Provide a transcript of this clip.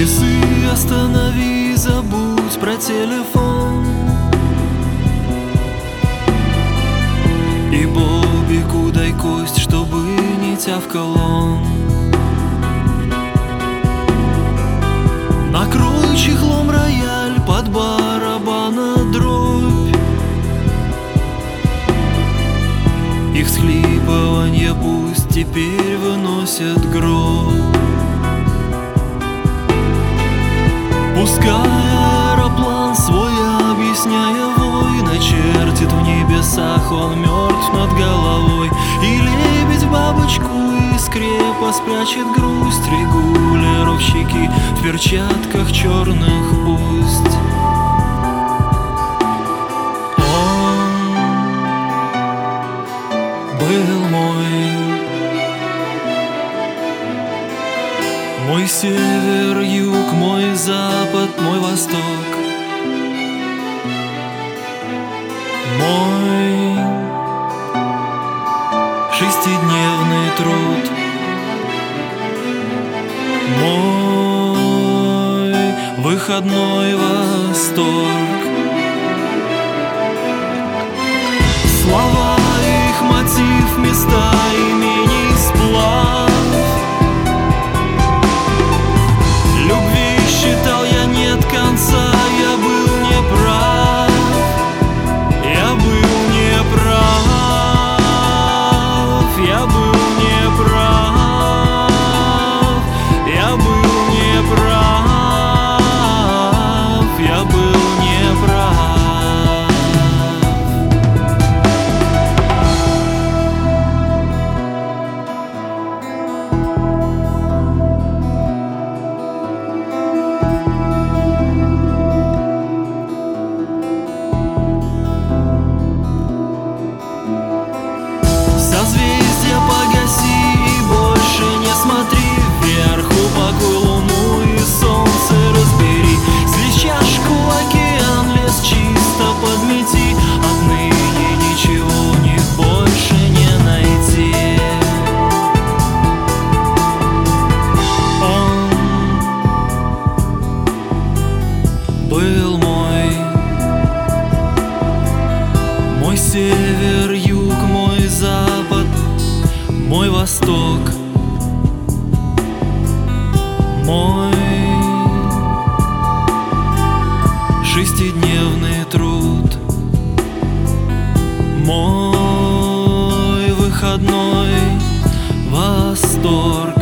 Часы останови, забудь про телефон. И Бобику дай кость, чтобы не тявкал он. Накрой чехлом рояль, под барабана дробь. Их всхлипыванье пусть теперь выносят гроб. Пускай аэроплан свой, объясняя вой, начертит в небесах, он мертв над головой. И лебедь в бабочку из крепа спрячет грусть. Регулировщики в перчатках черных пусть. Он был мой север, юг, мой запад, мой восток. Мой шестидневный труд. Мой выходной восторг. Слова их мотив, места имени сплав. Любви считал я нет конца, я был неправ. Я был неправ. Я был неправ. Я был неправ. Я был неправ. Созвездия погаси и больше не смотри вверх. Упакуй луну и солнце разбери. Слезь чашку, океан, лес чисто подмети. Отныне ничего у них больше не найти. Он был мой север, юг, мой запад, мой восток. Мой шестидневный труд. Мой выходной восторг.